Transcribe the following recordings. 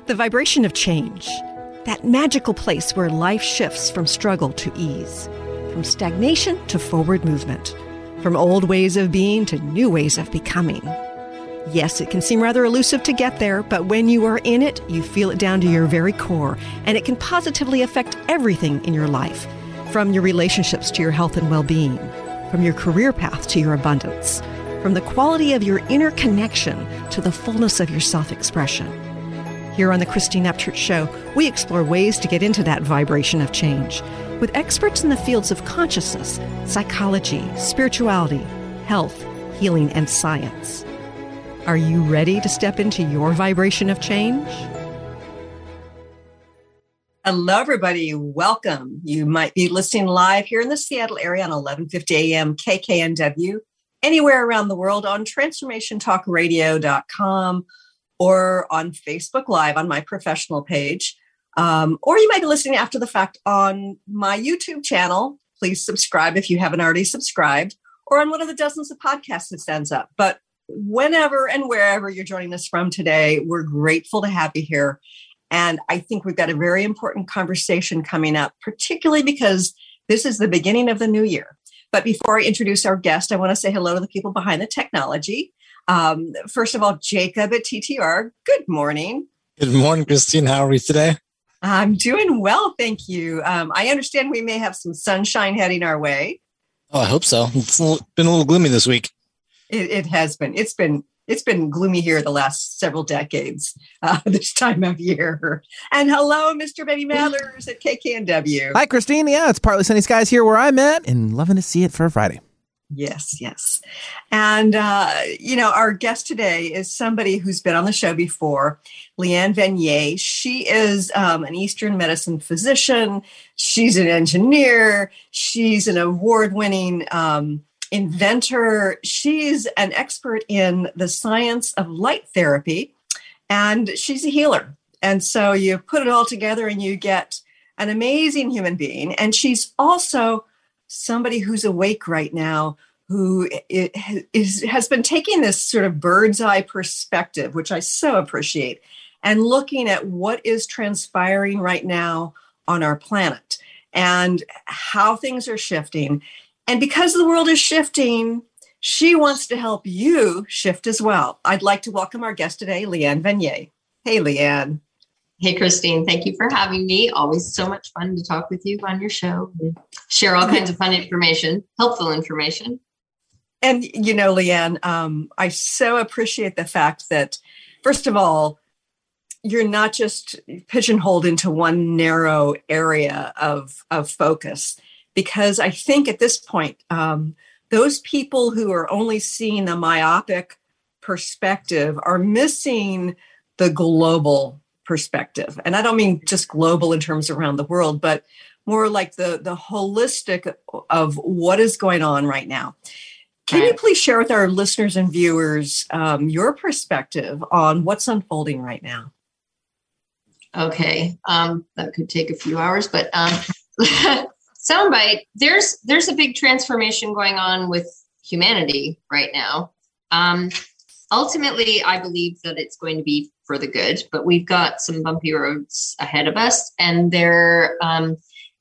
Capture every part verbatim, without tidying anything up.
The vibration of change. That magical place where life shifts from struggle to ease, from stagnation to forward movement, from old ways of being to new ways of becoming. Yes, it can seem rather elusive to get there, but when you are in it, you feel it down to your very core, and it can positively affect everything in your life, from your relationships to your health and well-being, from your career path to your abundance, from the quality of your inner connection to the fullness of your self-expression. Here on the Christine Upchurch Show, we explore ways to get into that vibration of change with experts in the fields of consciousness, psychology, spirituality, health, healing, and science. Are you ready to step into your vibration of change? Hello, everybody. Welcome. You might be listening live here in the Seattle area on eleven fifty a.m. K K N W, anywhere around the world on transformation talk radio dot com or on Facebook Live on my professional page. Um, or you might be listening after the fact on my YouTube channel. Please subscribe if you haven't already subscribed, or on one of the dozens of podcasts that stands up. But whenever and wherever you're joining us from today, we're grateful to have you here. And I think we've got a very important conversation coming up, particularly because this is the beginning of the new year. But before I introduce our guest, I want to say hello to the people behind the technology. Um, first of all, Jacob at T T R. Good morning. Good morning, Christine. How are we today? I'm doing well, thank you. Um, I understand we may have some sunshine heading our way. Oh, I hope so. It's been a little gloomy this week. It, it has been. It's been. It's been gloomy here the last several decades. Uh, this time of year. And hello, Mister Benny Mathers at K K N W. Hi, Christine. Yeah, it's partly sunny skies here where I'm at, and loving to see it for a Friday. Yes, yes. And, uh, you know, our guest today is somebody who's been on the show before, Leanne Vanier. She is um, an Eastern medicine physician. She's an engineer. She's an award-winning um, inventor. She's an expert in the science of light therapy, and she's a healer. And so you put it all together and you get an amazing human being. And she's also somebody who's awake right now, who is, has been taking this sort of bird's eye perspective, which I so appreciate, and looking at what is transpiring right now on our planet and how things are shifting. And because the world is shifting, she wants to help you shift as well. I'd like to welcome our guest today, Leanne Vanier. Hey, Leanne. Hey, Christine. Thank you for having me. Always so much fun to talk with you on your show and share all kinds of fun information, helpful information. And, you know, Leanne, um, I so appreciate the fact that, first of all, you're not just pigeonholed into one narrow area of, of focus, because I think at this point, um, those people who are only seeing the myopic perspective are missing the global perspective. And I don't mean just global in terms around the world, but more like the, the holistic of what is going on right now. Can right. you please share with our listeners and viewers um, your perspective on what's unfolding right now? Okay. Um, that could take a few hours, but um, soundbite, there's, there's a big transformation going on with humanity right now. Um, ultimately, I believe that it's going to be for the good, but we've got some bumpy roads ahead of us, and they're, um,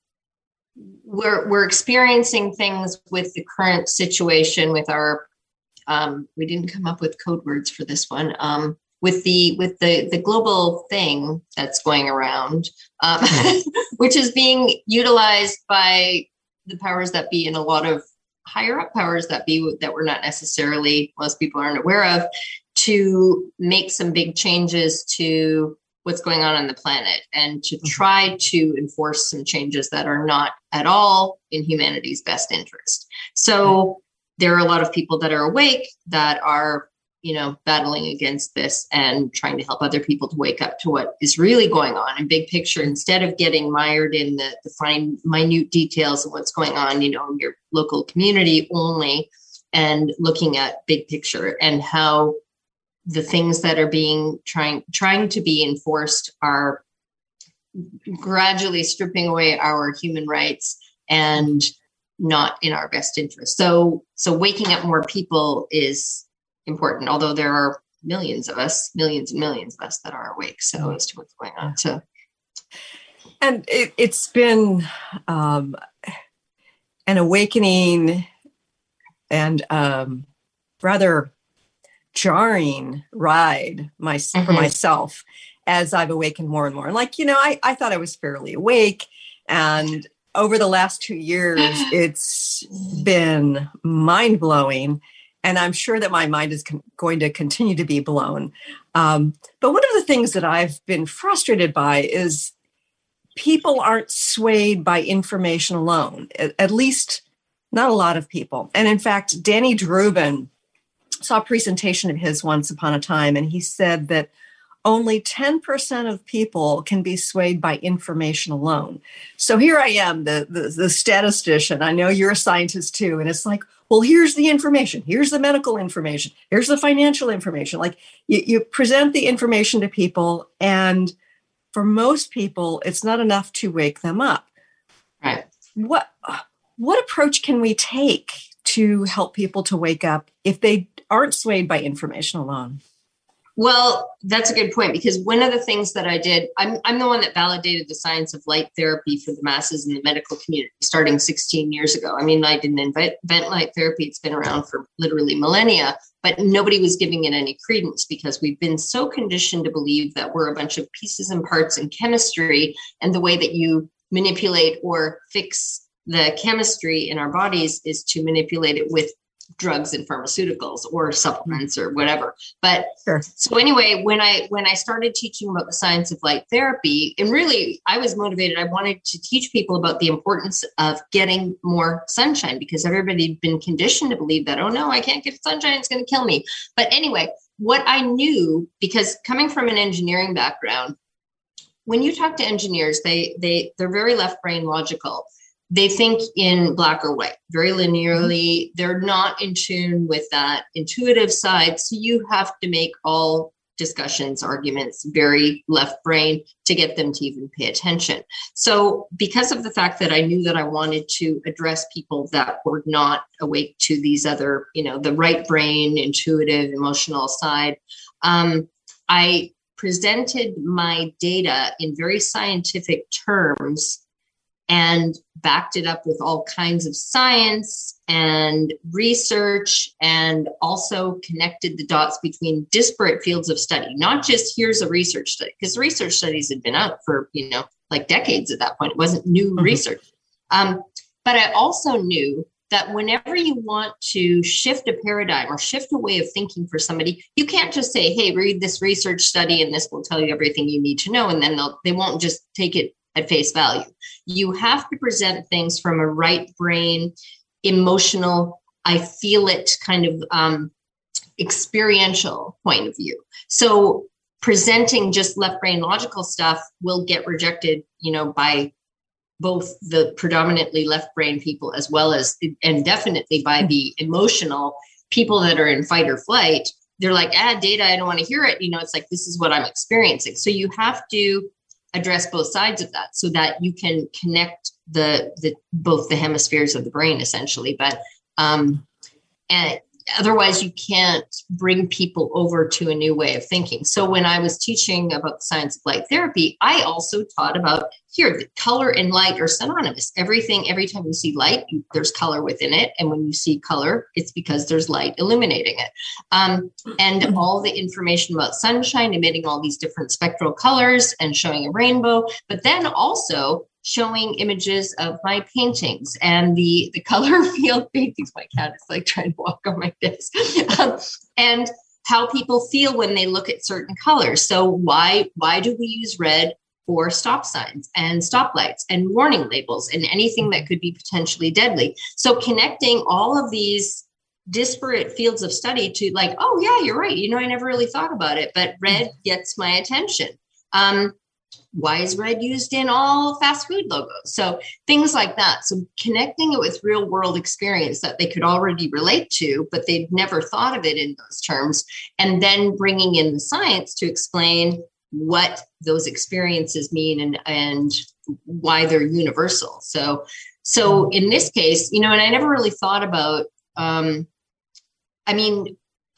we're, we're experiencing things with the current situation with our, um, we didn't come up with code words for this one, um, with the, with the, the global thing that's going around, um, which is being utilized by the powers that be, and a lot of higher up powers that be that we're not necessarily, most people aren't aware of, to make some big changes to what's going on on the planet, and to try to enforce some changes that are not at all in humanity's best interest. So there are a lot of people that are awake that are, you know, battling against this and trying to help other people to wake up to what is really going on in big picture, instead of getting mired in the, the fine, minute details of what's going on, you know, in your local community only, and looking at big picture and how the things that are being trying, trying to be enforced are gradually stripping away our human rights and not in our best interest. So, so waking up more people is important, although there are millions of us, millions and millions of us that are awake. So as to what's going on. So, and it, it's been um, an awakening and um, rather jarring ride my, mm-hmm. for myself as I've awakened more and more. And like, you know, I, I thought I was fairly awake, and over the last two years, it's been mind blowing. And I'm sure that my mind is con- going to continue to be blown. Um, but one of the things that I've been frustrated by is people aren't swayed by information alone, at, at least not a lot of people. And in fact, Danny Drubin saw a presentation of his once upon a time, and he said that only ten percent of people can be swayed by information alone. So here I am, the, the, the statistician. I know you're a scientist too. And it's like, well, here's the information. Here's the medical information. Here's the financial information. Like you, you present the information to people, and for most people, it's not enough to wake them up. Right. What, what approach can we take to help people to wake up if they aren't swayed by information alone? Well, that's a good point, because one of the things that I did, I'm, I'm the one that validated the science of light therapy for the masses in the medical community starting sixteen years ago. I mean, I didn't invent, invent light therapy. It's been around for literally millennia, but nobody was giving it any credence because we've been so conditioned to believe that we're a bunch of pieces and parts in chemistry, and the way that you manipulate or fix the chemistry in our bodies is to manipulate it with drugs and pharmaceuticals or supplements or whatever. But sure. So anyway, when I when I started teaching about the science of light therapy, and really I was motivated, I wanted to teach people about the importance of getting more sunshine, because everybody had been conditioned to believe that, oh no, I can't get sunshine, it's going to kill me. But anyway, what I knew, because coming from an engineering background, when you talk to engineers, they they they're very left brain logical. They think in black or white, very linearly. They're not in tune with that intuitive side. So you have to make all discussions, arguments, very left brain to get them to even pay attention. So because of the fact that I knew that I wanted to address people that were not awake to these other, you know, the right brain, intuitive, emotional side, um, I presented my data in very scientific terms and backed it up with all kinds of science and research, and also connected the dots between disparate fields of study, not just here's a research study, because research studies had been out for, you know, like decades at that point. It wasn't new mm-hmm. research. Um, but I also knew that whenever you want to shift a paradigm or shift a way of thinking for somebody, you can't just say, hey, read this research study and this will tell you everything you need to know. And then they'll, they won't just take it at face value. You have to present things from a right brain, emotional, I feel it kind of um, experiential point of view. So presenting just left brain logical stuff will get rejected, you know, by both the predominantly left brain people as well as, and definitely by the emotional people that are in fight or flight. They're like, ah, data, I don't want to hear it. You know, it's like, this is what I'm experiencing. So you have to address both sides of that so that you can connect the the both the hemispheres of the brain essentially. But um, and otherwise you can't bring people over to a new way of thinking. So when I was teaching about the science of light therapy, I also taught about here, the color and light are synonymous. Everything, every time you see light, you, there's color within it. And when you see color, it's because there's light illuminating it. Um, and all the information about sunshine, emitting all these different spectral colors and showing a rainbow, but then also showing images of my paintings and the, the color field paintings. My cat is like trying to walk on my desk. um, and how people feel when they look at certain colors. So why, why do we use red for stop signs and stoplights and warning labels and anything that could be potentially deadly? So connecting all of these disparate fields of study to like, oh yeah, you're right. You know, I never really thought about it, but red gets my attention. Um, Why is red used in all fast food logos? So things like that. So connecting it with real world experience that they could already relate to, but they'd never thought of it in those terms. And then bringing in the science to explain what those experiences mean and, and why they're universal. So, so in this case, you know, and I never really thought about, um, I mean,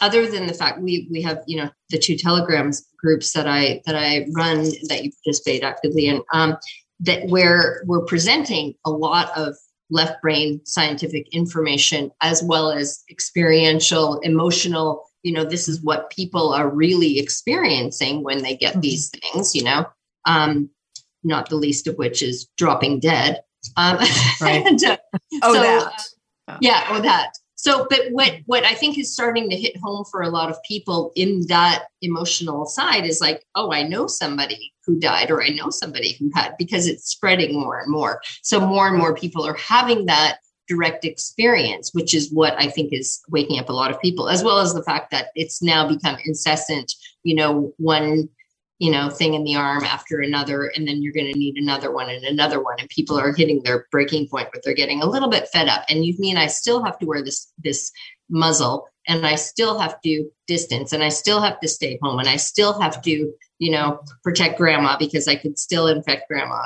other than the fact we we have, you know, the two Telegrams groups that I that I run that you participate actively in, um, that where we're presenting a lot of left brain scientific information as well as experiential, emotional, you know, this is what people are really experiencing when they get these things, you know, um, not the least of which is dropping dead. Um, right. and, uh, oh, so, that. Uh, yeah. Oh, that. So, but what, what I think is starting to hit home for a lot of people in that emotional side is like, oh, I know somebody who died, or I know somebody who had, because it's spreading more and more. So more and more people are having that direct experience, which is what I think is waking up a lot of people, as well as the fact that it's now become incessant, you know, one, you know, thing in the arm after another, and then you're going to need another one and another one. And people are hitting their breaking point, but they're getting a little bit fed up. And you mean I still have to wear this, this muzzle, and I still have to distance, and I still have to stay home, and I still have to, you know, protect grandma because I could still infect grandma.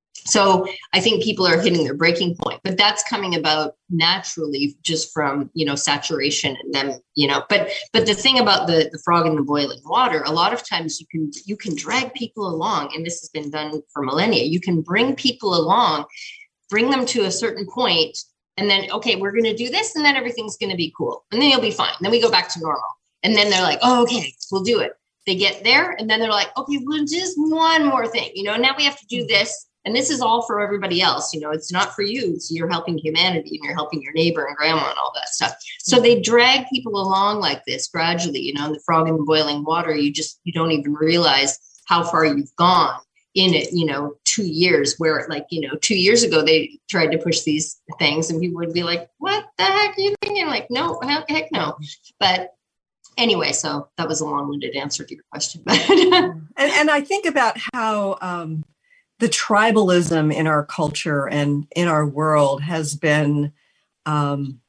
So I think people are hitting their breaking point, but that's coming about naturally just from, you know, saturation and them, you know, but, but the thing about the, the frog in the boiling water, a lot of times you can, you can drag people along, and this has been done for millennia. You can bring people along, bring them to a certain point, and then, okay, we're going to do this, and then everything's going to be cool. And then you'll be fine. Then we go back to normal. And then they're like, oh, okay, we'll do it. They get there, and then they're like, okay, well, just one more thing, you know, now we have to do this. And this is all for everybody else. You know, it's not for you. It's you're helping humanity, and you're helping your neighbor and grandma and all that stuff. So they drag people along like this gradually, you know, in the frog in the boiling water. You just, you don't even realize how far you've gone in it, you know, two years where like, you know, two years ago, they tried to push these things and people would be like, what the heck are you thinking? Like, no, heck, heck no. But anyway, so that was a long-winded answer to your question. and, and I think about how, um, the tribalism in our culture and in our world has been um,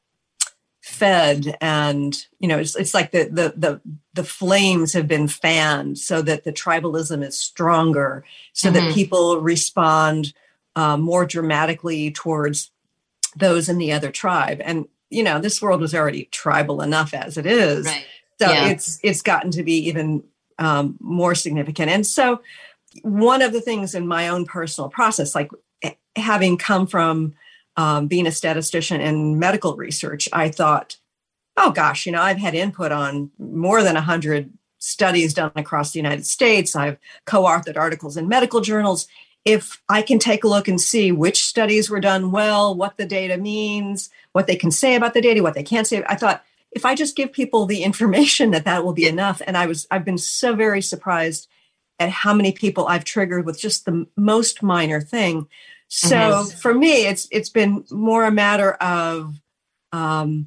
fed, and you know, it's, it's like the, the the the flames have been fanned so that the tribalism is stronger, so mm-hmm. that people respond uh, more dramatically towards those in the other tribe. And you know, this world was already tribal enough as it is, right. so yeah. it's it's gotten to be even um, more significant. And so, one of the things in my own personal process, like having come from um, being a statistician in medical research, I thought, oh gosh, you know, I've had input on more than a hundred studies done across the United States. I've co-authored articles in medical journals. If I can take a look and see which studies were done well, what the data means, what they can say about the data, what they can't say, I thought, if I just give people the information, that that will be enough. And I was, I've been so very surprised at how many people I've triggered with just the most minor thing. So mm-hmm. for me, it's it's been more a matter of um,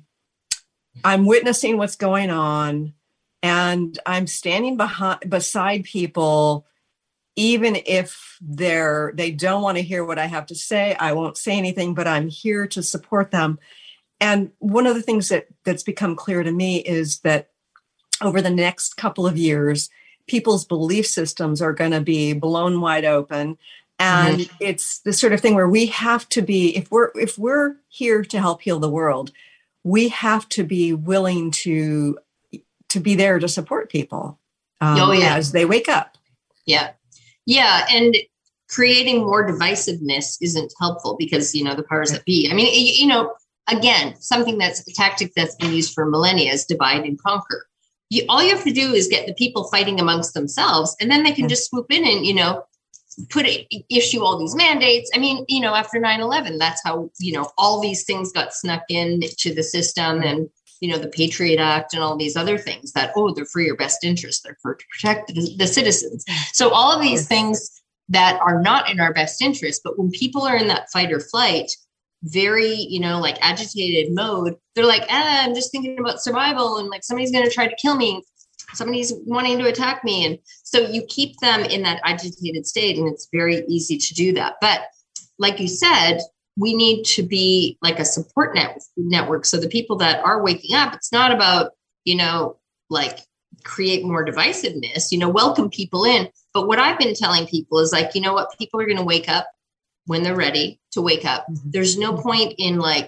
I'm witnessing what's going on, and I'm standing behind beside people, even if they're they don't want to hear what I have to say. I won't say anything, but I'm here to support them. And one of the things that that's become clear to me is that over the next couple of years, people's belief systems are going to be blown wide open. And mm-hmm. it's the sort of thing where we have to be, if we're, if we're here to help heal the world, we have to be willing to, to be there to support people um, oh, yeah. as they wake up. Yeah. Yeah. And creating more divisiveness isn't helpful because, you know, the powers that be, I mean, you, you know, again, something that's a tactic that's been used for millennia is divide and conquer. You, all you have to do is get the people fighting amongst themselves, and then they can just swoop in and, you know, put a, issue all these mandates. I mean, you know, after nine eleven, that's how, you know, all these things got snuck in to the system, and, you know, the Patriot Act and all these other things that, oh, they're for your best interest. They're for to protect the, the citizens. So all of these things that are not in our best interest, but when people are in that fight or flight, very, you know, like agitated mode, they're like, ah, I'm just thinking about survival, and like somebody's going to try to kill me. Somebody's wanting to attack me. And so you keep them in that agitated state, and it's very easy to do that. But like you said, we need to be like a support net- network. So the people that are waking up, it's not about, you know, like create more divisiveness, you know, welcome people in. But what I've been telling people is like, you know what, people are going to wake up when they're ready to wake up. Mm-hmm. There's no point in like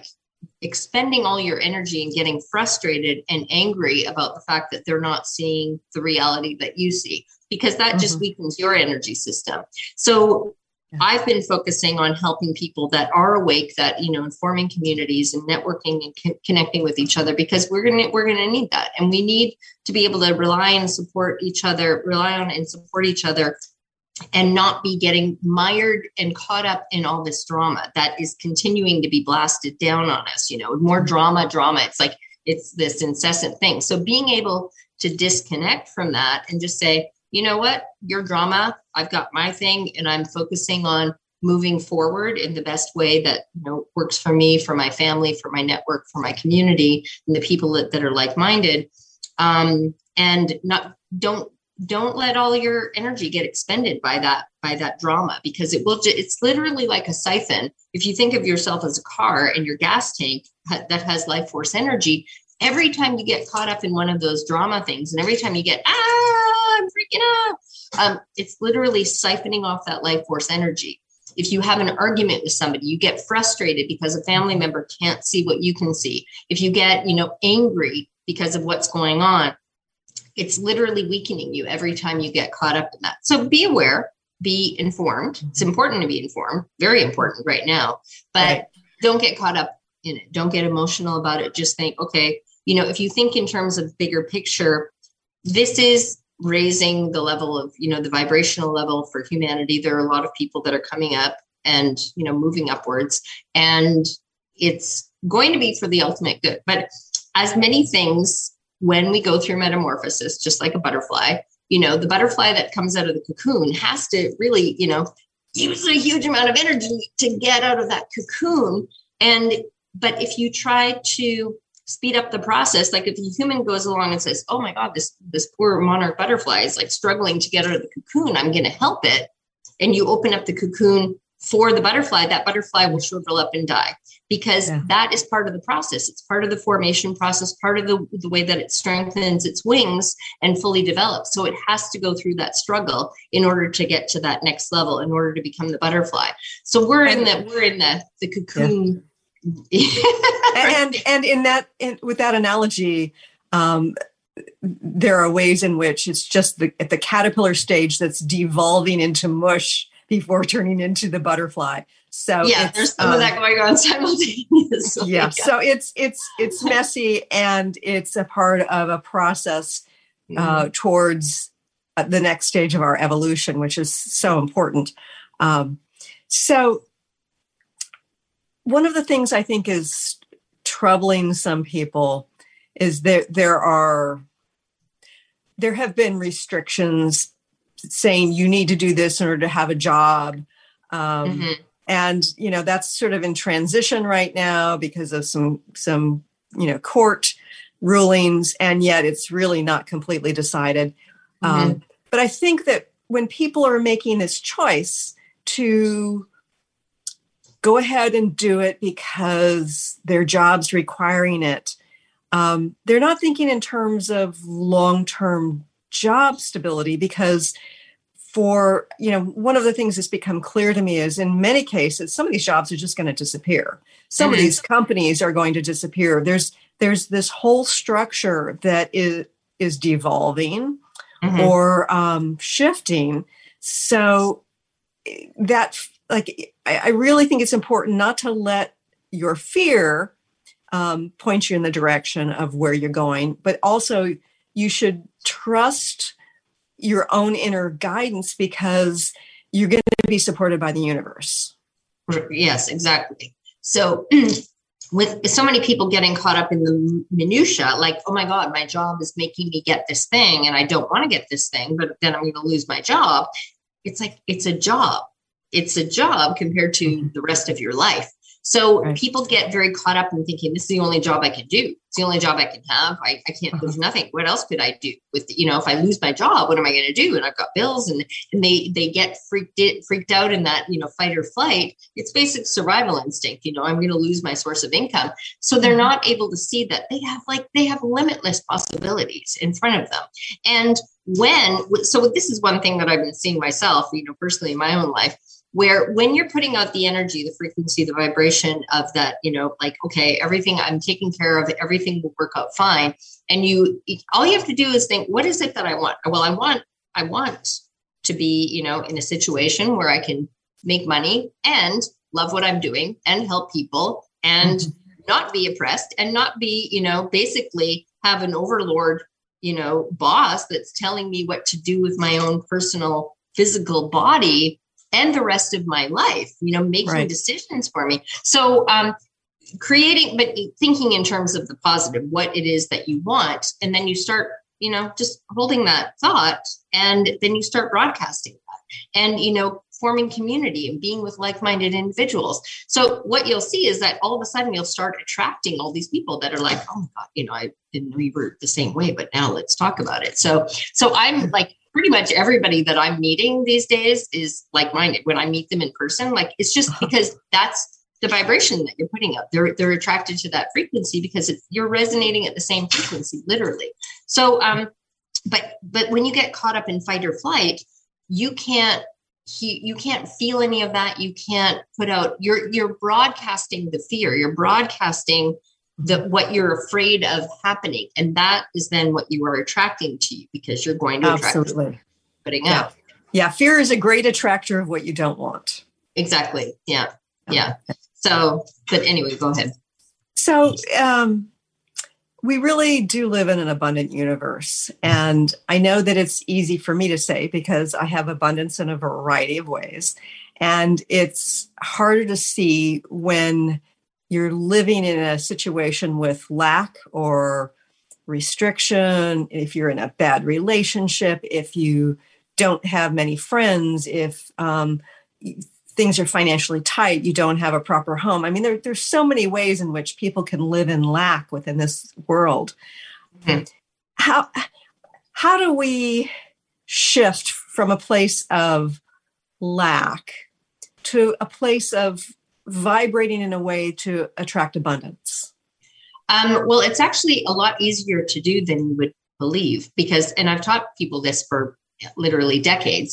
expending all your energy and getting frustrated and angry about the fact that they're not seeing the reality that you see, because that mm-hmm. just weakens your energy system. So yeah. I've been focusing on helping people that are awake, that, you know, informing communities and networking and co- connecting with each other, because we're going to, we're going to need that. And we need to be able to rely and support each other, rely on and support each other, and not be getting mired and caught up in all this drama that is continuing to be blasted down on us. You know, more drama, drama. It's like, it's this incessant thing. So being able to disconnect from that and just say, you know what, your drama, I've got my thing, and I'm focusing on moving forward in the best way that, you know, works for me, for my family, for my network, for my community, and the people that, that are like-minded. Um, and not, don't, don't let all your energy get expended by that, by that drama, because it will, it's literally like a siphon. If you think of yourself as a car and your gas tank that has life force energy, every time you get caught up in one of those drama things, and every time you get, ah, I'm freaking out, um, it's literally siphoning off that life force energy. If you have an argument with somebody, you get frustrated because a family member can't see what you can see. If you get, you know, angry because of what's going on, it's literally weakening you every time you get caught up in that. So be aware, be informed. It's important to be informed, very important right now, but right. don't get caught up in it. Don't get emotional about it. Just think, okay, you know, if you think in terms of bigger picture, this is raising the level of, you know, the vibrational level for humanity. There are a lot of people that are coming up and, you know, moving upwards, and it's going to be for the ultimate good. But as many things, when we go through metamorphosis, just like a butterfly, you know, the butterfly that comes out of the cocoon has to really, you know, use a huge amount of energy to get out of that cocoon. And, but if you try to speed up the process, like if a human goes along and says, oh my God, this, this poor monarch butterfly is like struggling to get out of the cocoon, I'm going to help it. And you open up the cocoon for the butterfly, that butterfly will shrivel up and die, because yeah. that is part of the process. It's part of the formation process, part of the, the way that it strengthens its wings and fully develops. So it has to go through that struggle in order to get to that next level, in order to become the butterfly. So we're in the, we're in the, the cocoon. Yeah. and, and in that, in, with that analogy, um, there are ways in which it's just the, at the caterpillar stage that's devolving into mush before turning into the butterfly. So yeah, there's some um, of that going on simultaneously. Yeah, so it's it's it's messy, and it's a part of a process uh, mm-hmm. towards the next stage of our evolution, which is so important. Um, so one of the things I think is troubling some people is that there are there have been restrictions saying you need to do this in order to have a job. Um, mm-hmm. And, you know, that's sort of in transition right now because of some, some, you know, court rulings, and yet it's really not completely decided. Mm-hmm. Um, but I think that when people are making this choice to go ahead and do it because their job's requiring it, um, they're not thinking in terms of long-term job stability, because for, you know, one of the things that's become clear to me is in many cases, some of these jobs are just going to disappear. Some mm-hmm. of these companies are going to disappear. There's, there's this whole structure that is, is devolving mm-hmm. or um, shifting. So that, like, I, I really think it's important not to let your fear um, point you in the direction of where you're going, but also you should trust your own inner guidance, because you're going to be supported by the universe. Yes, exactly. So with so many people getting caught up in the minutia, like, oh my God, my job is making me get this thing and I don't want to get this thing, but then I'm going to lose my job. It's like, it's a job. It's a job compared to the rest of your life. So right. people get very caught up in thinking this is the only job I can do. It's the only job I can have. I, I can't, there's nothing. What else could I do with, you know, if I lose my job, what am I going to do? And I've got bills, and, and they, they get freaked it, freaked out in that, you know, fight or flight. It's basic survival instinct. You know, I'm going to lose my source of income. So they're not able to see that they have like, they have limitless possibilities in front of them. And when, so this is one thing that I've been seeing myself, you know, personally in my own life. where when you're putting out the energy, the frequency, the vibration of that, you know, like, okay, everything I'm taking care of, everything will work out fine. And you, all you have to do is think, what is it that I want? Well, I want, I want to be, you know, in a situation where I can make money and love what I'm doing and help people and mm-hmm. not be oppressed and not be, you know, basically have an overlord, you know, boss that's telling me what to do with my own personal physical body and the rest of my life, you know, making right. decisions for me. So um, creating, but thinking in terms of the positive, what it is that you want. And then you start, you know, just holding that thought and then you start broadcasting that and, you know, forming community and being with like-minded individuals. So what you'll see is that all of a sudden you'll start attracting all these people that are like, oh my God, you know, I didn't know you were the same way, but now let's talk about it. So, so I'm like, pretty much everybody that I'm meeting these days is like-minded when I meet them in person. Like, it's just because that's the vibration that you're putting out. They're, they're attracted to that frequency because it's, you're resonating at the same frequency, literally. So, um, but, but when you get caught up in fight or flight, you can't, you, you can't feel any of that. You can't put out, you're, you're broadcasting the fear. You're broadcasting the, what you're afraid of happening. And that is then what you are attracting to you because you're going to attract Absolutely. Putting yeah. out. Yeah. Fear is a great attractor of what you don't want. Exactly. Yeah. Yeah. So, but anyway, go ahead. So, um, we really do live in an abundant universe. And I know that it's easy for me to say because I have abundance in a variety of ways. And it's harder to see when you're living in a situation with lack or restriction, if you're in a bad relationship, if you don't have many friends, if um, things are financially tight, you don't have a proper home. I mean, there, there's so many ways in which people can live in lack within this world. Mm-hmm. How, how do we shift from a place of lack to a place of vibrating in a way to attract abundance? Um, well, it's actually a lot easier to do than you would believe because, and I've taught people this for literally decades.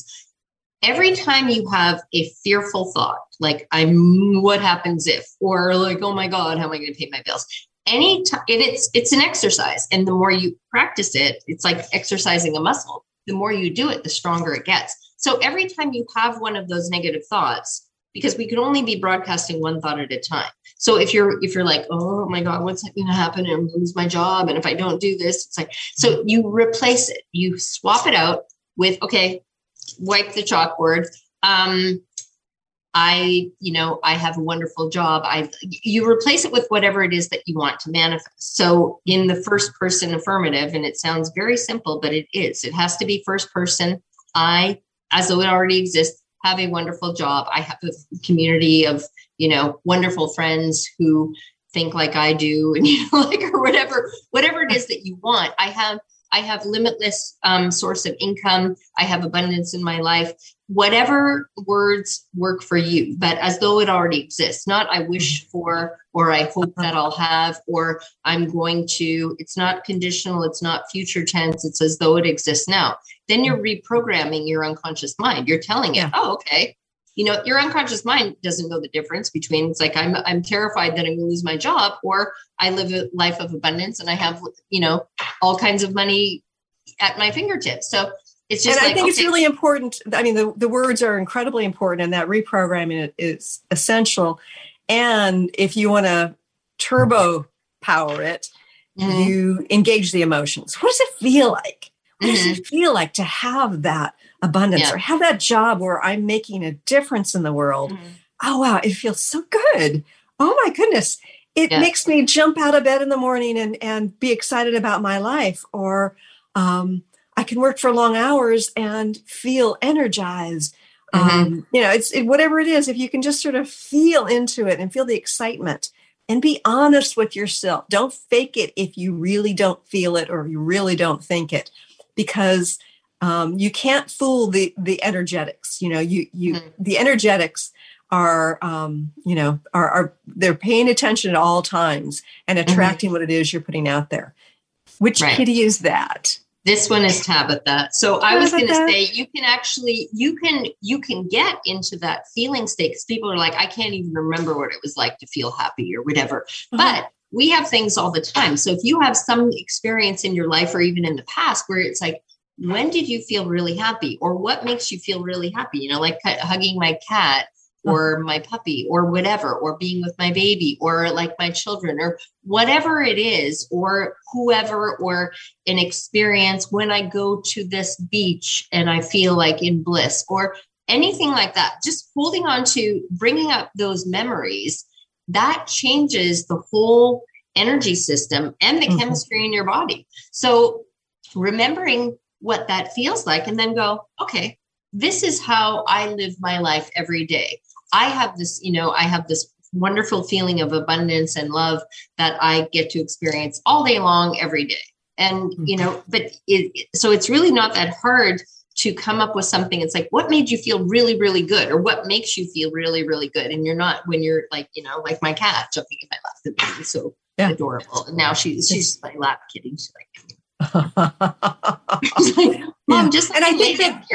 Every time you have a fearful thought, like I'm, what happens if, or like, oh my God, how am I going to pay my bills? Any time, it's, it's an exercise. And the more you practice it, it's like exercising a muscle. The more you do it, the stronger it gets. So every time you have one of those negative thoughts, because we can only be broadcasting one thought at a time. So if you're, if you're like, oh my God, what's going to happen? I'm going to lose my job. And if I don't do this, it's like, so you replace it, you swap it out with, okay, wipe the chalkboard. Um, I, you know, I have a wonderful job. I, you replace it with whatever it is that you want to manifest. So in the first person affirmative, and it sounds very simple, but it is, it has to be first person. I, as though it already exists, have a wonderful job. I have a community of, you know, wonderful friends who think like I do and, you know, like, or whatever, whatever it is that you want. I have, I have limitless um, source of income. I have abundance in my life, whatever words work for you, but as though it already exists, not I wish for, or I hope that I'll have, or I'm going to, it's not conditional. It's not future tense. It's as though it exists now. Then you're reprogramming your unconscious mind. You're telling it, yeah. oh, okay. You know, your unconscious mind doesn't know the difference between it's like, I'm, I'm terrified that I'm going to lose my job, or I live a life of abundance and I have, you know, all kinds of money at my fingertips. So it's just, and like, I think okay. it's really important. I mean, the, the words are incredibly important and that reprogramming is essential. And if you want to turbo power it, mm-hmm. you engage the emotions. What does it feel like? What mm-hmm. does it feel like to have that abundance yeah. or have that job where I'm making a difference in the world? Mm-hmm. Oh, wow. It feels so good. Oh my goodness. It yeah. makes me jump out of bed in the morning and, and be excited about my life. Or um, I can work for long hours and feel energized. Mm-hmm. Um, you know, it's it, whatever it is, if you can just sort of feel into it and feel the excitement and be honest with yourself. Don't fake it if you really don't feel it or you really don't think it, because um, you can't fool the the energetics. You know, you you mm-hmm. the energetics are um, you know are, are they're paying attention at all times and attracting mm-hmm. what it is you're putting out there. Which right. kitty is that? This one is Tabitha. So I was going to Tabitha. say, you can actually, you can, you can get into that feeling state because people are like, I can't even remember what it was like to feel happy or whatever. Uh-huh. But we have things all the time. So if you have some experience in your life or even in the past where it's like, when did you feel really happy, or what makes you feel really happy? You know, like hugging my cat or my puppy or whatever, or being with my baby or like my children or whatever it is, or whoever, or an experience when I go to this beach and I feel like in bliss or anything like that. Just holding on to bringing up those memories, that changes the whole energy system and the mm-hmm. chemistry in your body. So remembering what that feels like, and then go, okay, this is how I live my life every day. I have this, you know, I have this wonderful feeling of abundance and love that I get to experience all day long, every day. And, mm-hmm. you know, but it, so it's really not that hard to come up with something. It's like, what made you feel really, really good? Or what makes you feel really, really good? And you're not, when you're like, you know, like my cat jumping in my lap, it's so yeah. adorable. And now she's, she's like lap kidding. She's like, like, Mom, just and I think that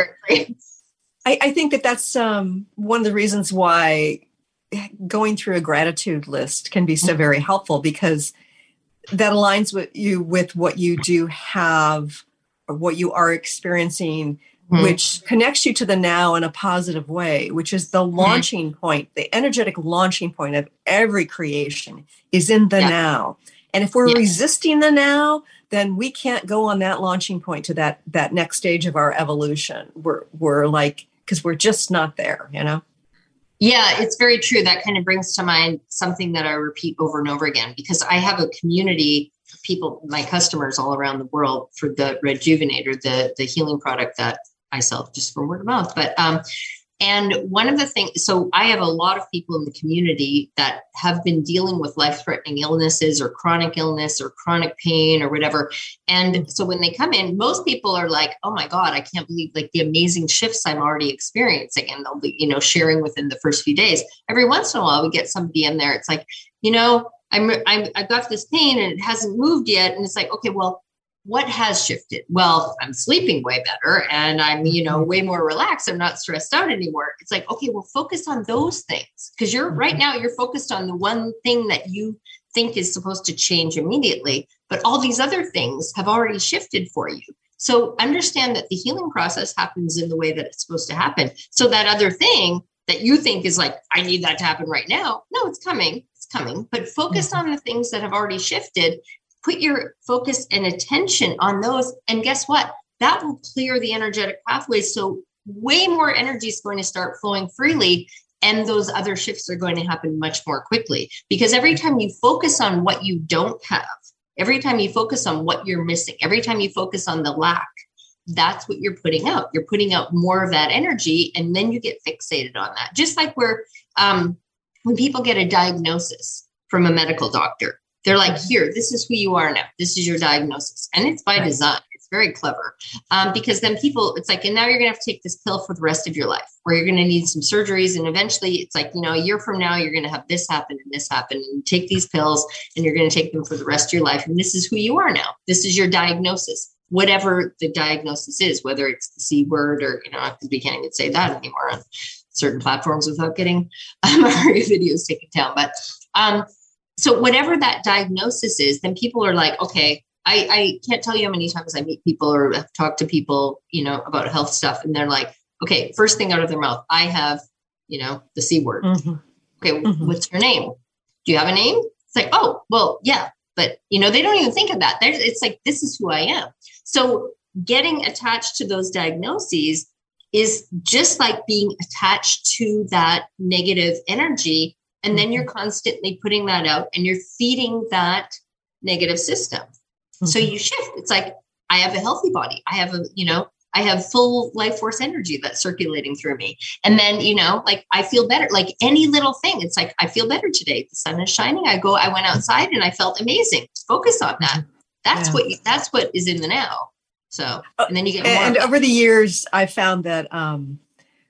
I, I think that that's um, one of the reasons why going through a gratitude list can be so very helpful, because that aligns with you with what you do have or what you are experiencing, mm-hmm. which connects you to the now in a positive way, which is the launching mm-hmm. point. The energetic launching point of every creation is in the yeah. now. And if we're yeah. resisting the now, then we can't go on that launching point to that that next stage of our evolution. We're we're like, because we're just not there, you know? Yeah, it's very true. That kind of brings to mind something that I repeat over and over again, because I have a community of people, my customers all around the world, for the Rejuvenator, the, the healing product that I sell just from word of mouth. But um, and one of the things, so I have a lot of people in the community that have been dealing with life-threatening illnesses or chronic illness or chronic pain or whatever. And so when they come in, most people are like, oh my God, I can't believe like the amazing shifts I'm already experiencing. And they'll be, you know, sharing within the first few days. Every once in a while, we get somebody in there. It's like, you know, I'm, I'm, I've got this pain and it hasn't moved yet. And it's like, okay, well, what has shifted? Well, I'm sleeping way better and I'm, you know, way more relaxed. I'm not stressed out anymore. It's like, okay, well, focus on those things, because you're right now, you're focused on the one thing that you think is supposed to change immediately, but all these other things have already shifted for you. So understand that the healing process happens in the way that it's supposed to happen. So that other thing that you think is like, I need that to happen right now. No, it's coming. It's coming. But focus on the things that have already shifted. Put your focus and attention on those. And guess what? That will clear the energetic pathways. So way more energy is going to start flowing freely. And those other shifts are going to happen much more quickly. Because every time you focus on what you don't have, every time you focus on what you're missing, every time you focus on the lack, that's what you're putting out. You're putting out more of that energy. And then you get fixated on that. Just like where um, when people get a diagnosis from a medical doctor, they're like, here, this is who you are now. This is your diagnosis. And it's by design. It's very clever. Um, because then people, it's like, and now you're going to have to take this pill for the rest of your life, or you're going to need some surgeries. And eventually it's like, you know, a year from now, you're going to have this happen and this happen, and take these pills and you're going to take them for the rest of your life. And this is who you are now. This is your diagnosis, whatever the diagnosis is, whether it's the C word or, you know, because we can't even say that anymore on certain platforms without getting um, our videos taken down. But, um, so whatever that diagnosis is, then people are like, okay, I, I can't tell you how many times I meet people or talk to people, you know, about health stuff. And they're like, okay, first thing out of their mouth, I have, you know, the C word. Mm-hmm. Okay. Mm-hmm. What's your name? Do you have a name? It's like, oh, well, yeah. But, you know, they don't even think of that. There's, it's like, this is who I am. So getting attached to those diagnoses is just like being attached to that negative energy. And then you're constantly putting that out and you're feeding that negative system. Mm-hmm. So you shift. It's like, I have a healthy body. I have a, you know, I have full life force energy that's circulating through me. And then, you know, like I feel better, like any little thing. It's like, I feel better today. The sun is shining. I go, I went outside and I felt amazing. Focus on that. That's yeah. what, you, that's what is in the now. So, and then you get more. And over the years, I found that, um,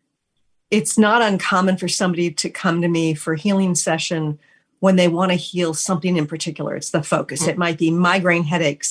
it's not uncommon for somebody to come to me for a healing session when they want to heal something in particular. It's the focus. Mm-hmm. It might be migraine headaches.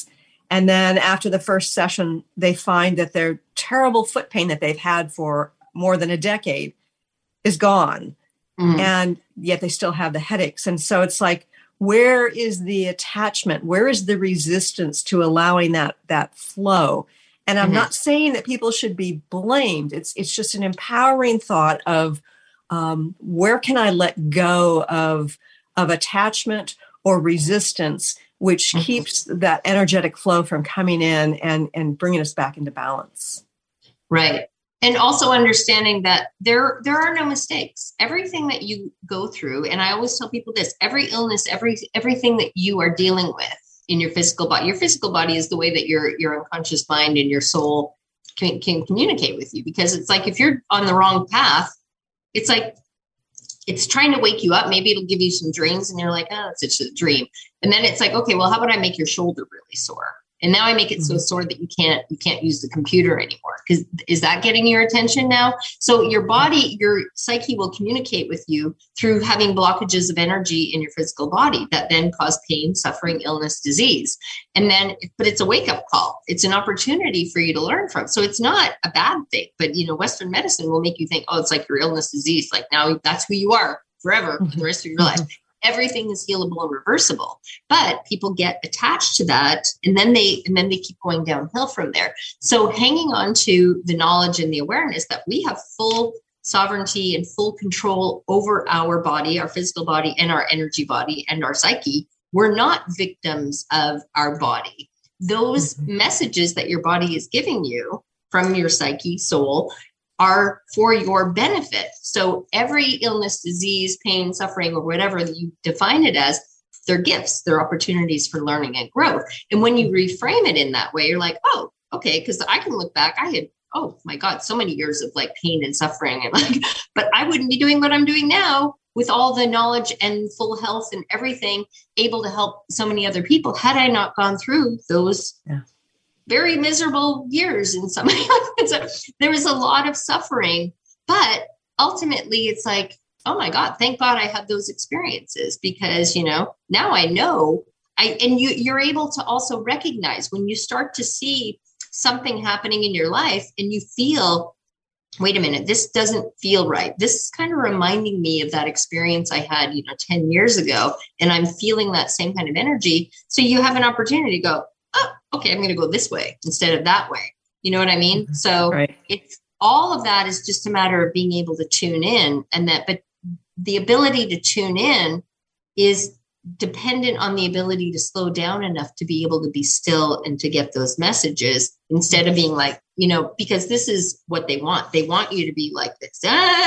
And then after the first session, they find that their terrible foot pain that they've had for more than a decade is gone. Mm. And yet they still have the headaches. And so it's like, where is the attachment? Where is the resistance to allowing that, that flow? And I'm mm-hmm. not saying that people should be blamed. It's, it's just an empowering thought of um, where can I let go of, of attachment or resistance, which mm-hmm. keeps that energetic flow from coming in and, and bringing us back into balance. Right. And also understanding that there, there are no mistakes. Everything that you go through, and I always tell people this, every illness, every everything that you are dealing with in your physical body, your physical body is the way that your, your unconscious mind and your soul can, can communicate with you. Because it's like, if you're on the wrong path, it's like, it's trying to wake you up. Maybe it'll give you some dreams and you're like, oh, it's just a dream. And then it's like, okay, well, how about I make your shoulder really sore? And now I make it so sore that you can't, you can't use the computer anymore. Because is that getting your attention now? So your body, your psyche will communicate with you through having blockages of energy in your physical body that then cause pain, suffering, illness, disease. And then, but it's a wake up call. It's an opportunity for you to learn from. So it's not a bad thing, but you know, Western medicine will make you think, oh, it's like your illness, disease. Like now that's who you are forever for the rest of your life. Everything is healable and reversible, but people get attached to that. And then they, and then they keep going downhill from there. So hanging on to the knowledge and the awareness that we have full sovereignty and full control over our body, our physical body and our energy body and our psyche. We're not victims of our body. Those mm-hmm. messages that your body is giving you from your psyche, soul, are for your benefit. So every illness, disease, pain, suffering, or whatever you define it as, they're gifts, they're opportunities for learning and growth. And when you reframe it in that way, you're like, oh, okay, because I can look back, I had, oh my God, so many years of like pain and suffering. And like, but I wouldn't be doing what I'm doing now with all the knowledge and full health and everything, able to help so many other people had I not gone through those yeah. very miserable years in some so there was a lot of suffering, but ultimately it's like, oh my God, thank God I had those experiences because, you know, now I know I, and you, you're able to also recognize when you start to see something happening in your life and you feel, wait a minute, this doesn't feel right. This is kind of reminding me of that experience I had, you know, ten years ago, and I'm feeling that same kind of energy. So you have an opportunity to go, oh, okay, I'm going to go this way instead of that way. You know what I mean? So right. it's all of that is just a matter of being able to tune in and that, but the ability to tune in is dependent on the ability to slow down enough to be able to be still and to get those messages instead of being like, you know, because this is what they want. They want you to be like this,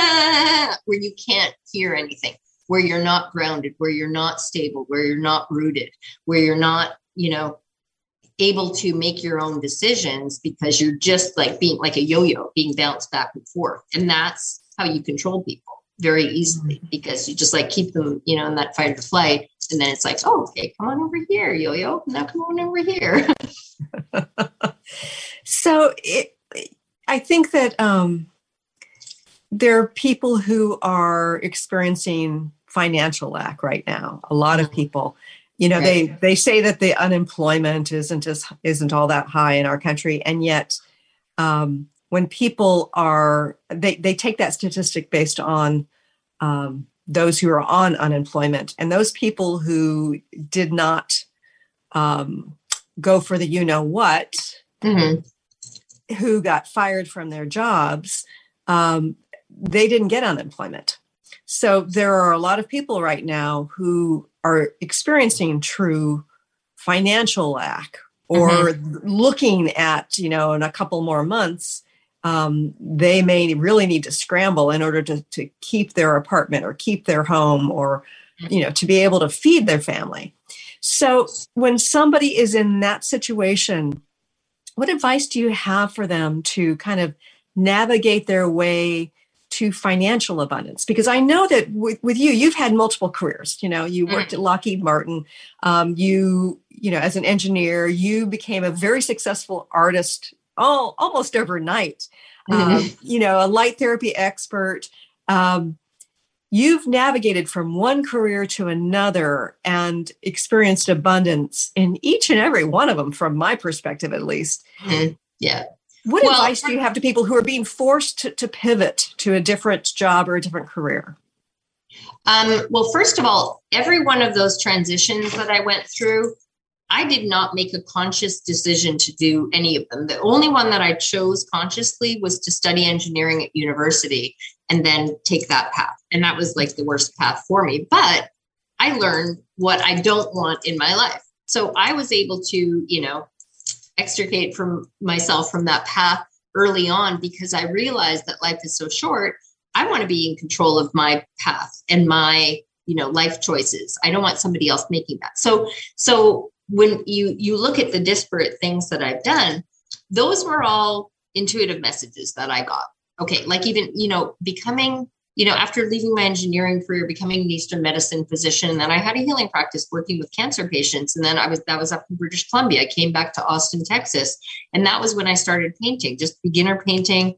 ah, where you can't hear anything, where you're not grounded, where you're not stable, where you're not rooted, where you're not, you know, able to make your own decisions because you're just like being like a yo-yo, being bounced back and forth. And that's how you control people very easily because you just like keep them, you know, in that fight or flight. And then it's like, oh, okay, come on over here, yo-yo. Now come on over here. So it, I think that um, there are people who are experiencing financial lack right now. A lot of people. You know, right. they, they say that the unemployment isn't as, isn't all that high in our country. And yet um, when people are, they, they take that statistic based on um, those who are on unemployment and those people who did not um, go for the, you know what, mm-hmm. who got fired from their jobs, um, they didn't get unemployment. So there are a lot of people right now who are experiencing true financial lack or mm-hmm. looking at, you know, in a couple more months, um, they may really need to scramble in order to, to keep their apartment or keep their home or, you know, to be able to feed their family. So when somebody is in that situation, what advice do you have for them to kind of navigate their way to financial abundance? Because I know that with, with you, you've had multiple careers. You know, you worked at Lockheed Martin. Um, you, you know, as an engineer, you became a very successful artist all, almost overnight. Mm-hmm. Um, you know, a light therapy expert. Um, you've navigated from one career to another and experienced abundance in each and every one of them, from my perspective, at least. Mm-hmm. Yeah. What well, advice do you have to people who are being forced to, to pivot to a different job or a different career? Um, well, first of all, every one of those transitions that I went through, I did not make a conscious decision to do any of them. The only one that I chose consciously was to study engineering at university and then take that path. And that was like the worst path for me. But I learned what I don't want in my life. So I was able to, you know, extricate from myself from that path early on, because I realized that life is so short. I want to be in control of my path and my, you know, life choices. I don't want somebody else making that. So, so when you, you look at the disparate things that I've done, those were all intuitive messages that I got. Okay. Like even, you know, becoming, you know, after leaving my engineering career, becoming an Eastern medicine physician, and then I had a healing practice working with cancer patients. And then I was, that was up in British Columbia. I came back to Austin, Texas. And that was when I started painting, just beginner painting.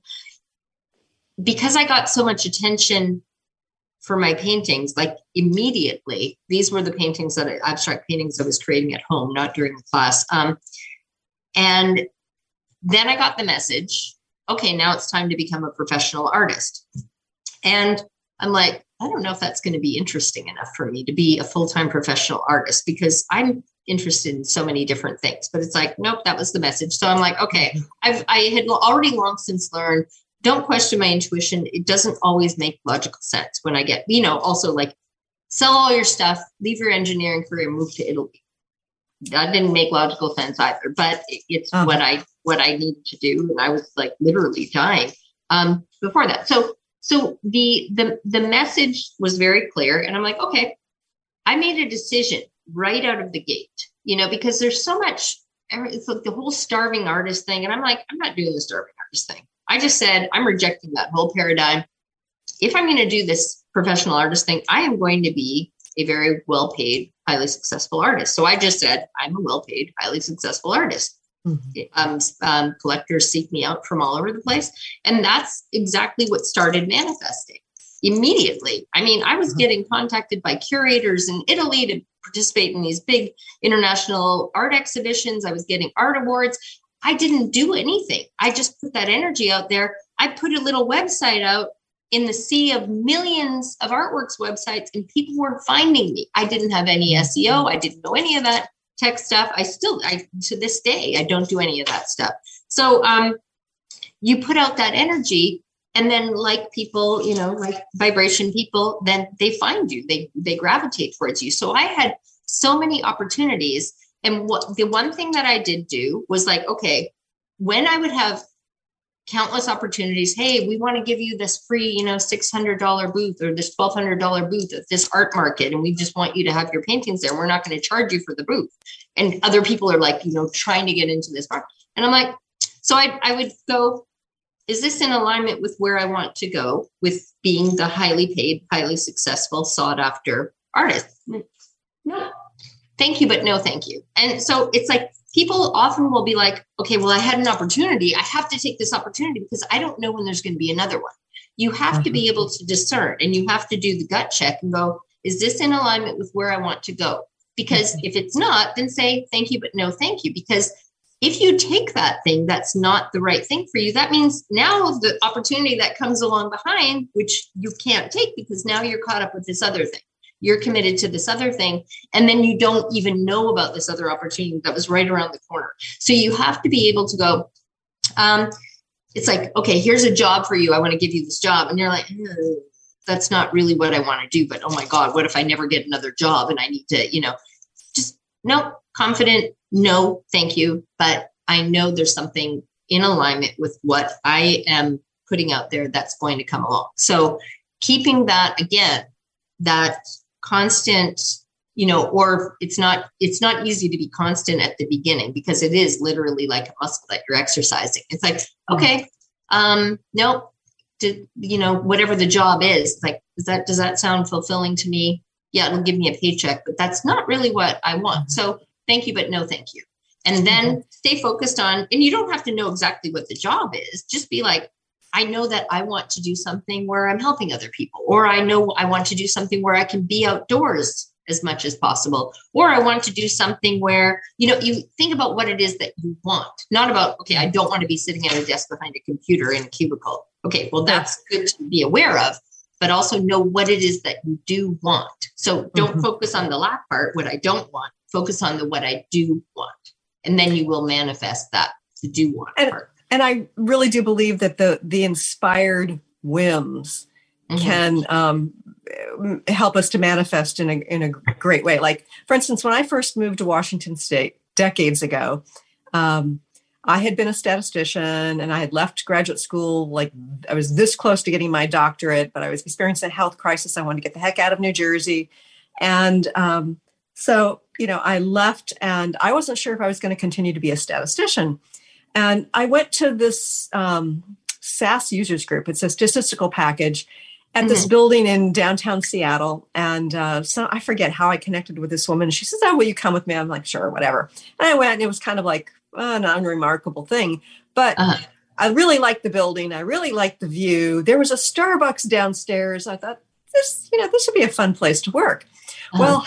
Because I got so much attention for my paintings, like immediately, these were the paintings that I, abstract paintings I was creating at home, not during the class. Um, and then I got the message, okay, now it's time to become a professional artist. And I'm like, I don't know if that's going to be interesting enough for me to be a full-time professional artist, because I'm interested in so many different things. But it's like, nope, that was the message. So I'm like, okay, I've I had already long since learned, don't question my intuition. It doesn't always make logical sense when I get, you know, also like sell all your stuff, leave your engineering career, move to Italy. That didn't make logical sense either, but it's uh-huh. what I, what I needed to do. And I was like literally dying um, before that. So, so the, the, the message was very clear, and I'm like, okay, I made a decision right out of the gate, you know, because there's so much, it's like the whole starving artist thing. And I'm like, I'm not doing the starving artist thing. I just said, I'm rejecting that whole paradigm. If I'm going to do this professional artist thing, I am going to be a very well-paid, highly successful artist. So I just said, I'm a well-paid, highly successful artist. Mm-hmm. Um, um, collectors seek me out from all over the place. And that's exactly what started manifesting immediately. I mean, I was mm-hmm. getting contacted by curators in Italy to participate in these big international art exhibitions. I was getting art awards. I didn't do anything. I just put that energy out there. I put a little website out in the sea of millions of artworks websites, and people were finding me. I didn't have any S E O. I didn't know any of that tech stuff. I still, I to this day, I don't do any of that stuff. So um, you put out that energy, and then like people, you know, like vibration people, then they find you. They they gravitate towards you. So I had so many opportunities. And what the one thing that I did do was like, okay, when I would have countless opportunities, hey, we want to give you this free, you know, six hundred dollars booth or this twelve hundred dollars booth at this art market, and we just want you to have your paintings there. We're not going to charge you for the booth. And other people are like, you know, trying to get into this market. And I'm like, so I, I would go, is this in alignment with where I want to go with being the highly paid, highly successful, sought after artist? No. Thank you, but no, thank you. And so it's like people often will be like, okay, well, I had an opportunity. I have to take this opportunity because I don't know when there's going to be another one. You have mm-hmm. to be able to discern, and you have to do the gut check and go, is this in alignment with where I want to go? Because mm-hmm. if it's not, then say thank you, but no, thank you. Because if you take that thing that's not the right thing for you, that means now the opportunity that comes along behind, which you can't take because now you're caught up with this other thing. You're committed to this other thing, and then you don't even know about this other opportunity that was right around the corner. So you have to be able to go, um, it's like, okay, here's a job for you. I want to give you this job. And you're like, eh, that's not really what I want to do. But oh my God, what if I never get another job and I need to, you know, just no, confident, no, thank you. But I know there's something in alignment with what I am putting out there that's going to come along. So keeping that, again, that constant, you know, or it's not, it's not easy to be constant at the beginning because it is literally like a muscle that you're exercising. It's like, okay, um, nope, did, you know, whatever the job is, like, does that, does that sound fulfilling to me? Yeah, it'll give me a paycheck, but that's not really what I want. So thank you, but no, thank you. And then stay focused on, and you don't have to know exactly what the job is. Just be like, I know that I want to do something where I'm helping other people, or I know I want to do something where I can be outdoors as much as possible, or I want to do something where, you know, you think about what it is that you want, not about, okay, I don't want to be sitting at a desk behind a computer in a cubicle. Okay, well, that's good to be aware of, but also know what it is that you do want. So don't mm-hmm. focus on the lack part, what I don't want, focus on the what I do want. And then you will manifest that the do want and, part. And I really do believe that the the inspired whims mm-hmm. can um, help us to manifest in a in a great way. Like, for instance, when I first moved to Washington State decades ago, um, I had been a statistician and I had left graduate school. Like, I was this close to getting my doctorate, but I was experiencing a health crisis. I wanted to get the heck out of New Jersey. And um, so, you know, I left and I wasn't sure if I was going to continue to be a statistician. And I went to this um, S A S users group. It's a statistical package at mm-hmm. this building in downtown Seattle. And uh, so I forget how I connected with this woman. She says, oh, will you come with me? I'm like, sure, whatever. And I went, and it was kind of like uh, an unremarkable thing. But uh-huh. I really liked the building. I really liked the view. There was a Starbucks downstairs. I thought, this, you know, this would be a fun place to work. Uh-huh. Well,